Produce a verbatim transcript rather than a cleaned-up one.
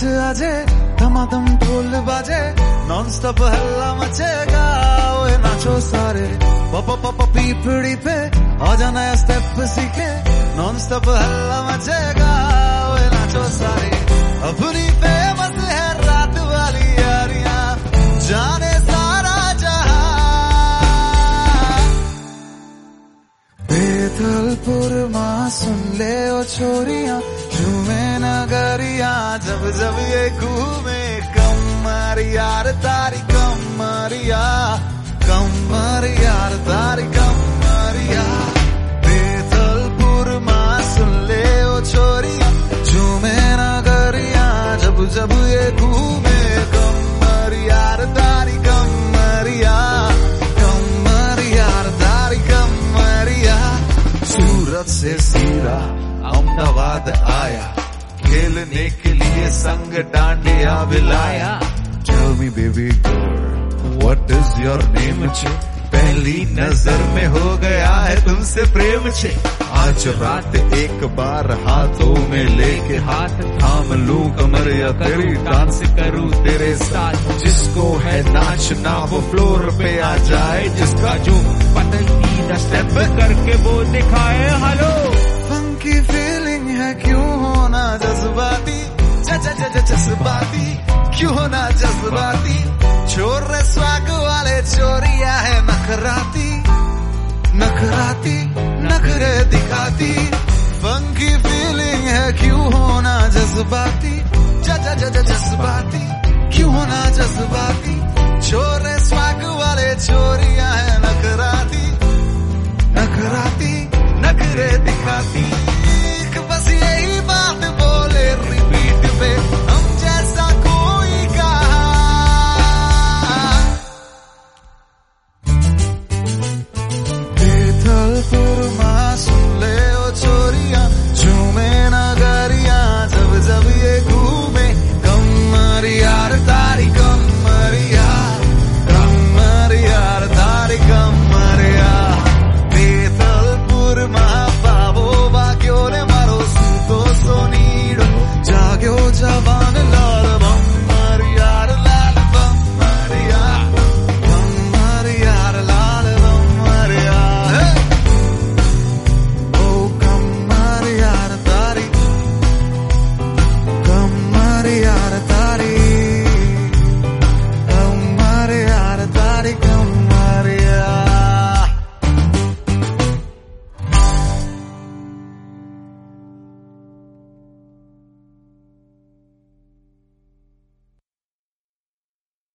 आजे, धमाधम ढोल बाजे, नॉन स्टॉप हल्ला मचेगा, ओए नाचो सारे, पप पप पीपड़ी पे आ जाना नया स्टेप सीखे, नॉन स्टॉप हल्ला मचेगा, ओए नाचो सारे, अपनी फेमस है रात वाली यारियां, जाने सारा जहां। बेतलपुर मां सुन ले ओ छोरियां, झूमे नगरिया जब जब ये घूमे, कमर यार तारी कमरिया, कमर यार तारी कमरिया। बेतलपुर मां सुन ले ओ छोरिया, झूमे नगरिया जब जब ये घूमे, कमर यार तारी कमरिया, कमर यार तारी कमरिया। सूरत से सीरा अहमदाबाद आया, खेलने के लिए संग dandiya बिलाया। Tell me baby girl, what is your name छे? पहली नजर में हो गया है तुमसे प्रेम छे। आज रात एक बार हाथों में लेके हाथ थाम लूं कमर या तेरी, डांस करूं तेरे साथ। जिसको है नाचना वो फ्लोर पे आ जाए, जिसका जो पतंगीदा स्टेप करके वो दिखाए। हेलो फंकी फीलिंग है, क्यों होना जज्बाती, जज्बाती क्यों होना जज्बाती। छोरे स्वाग वाले चोरिया है नखराती, नखराती नखरे दिखाती। फंकी फीलिंग है, क्यों होना जज्बाती, जज्बाती क्यों होना जज्बाती। छोरे स्वाग वाले चोरिया है नखराती, नखराती नखरे दिखाती।